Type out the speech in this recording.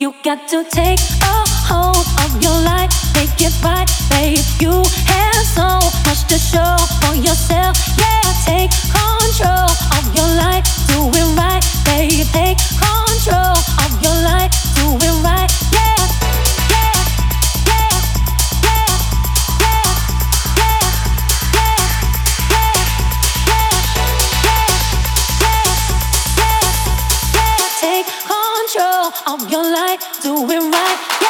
You got to take a hold of your life, make it right, babe. You have so much to show for yourself. Yeah, take control of your life, do it right, babe. Take control of your life, do it right. Yeah, yeah, yeah, yeah, yeah, yeah, yeah, yeah, yeah, yeah, yeah, yeah. Take control of your life, do it right.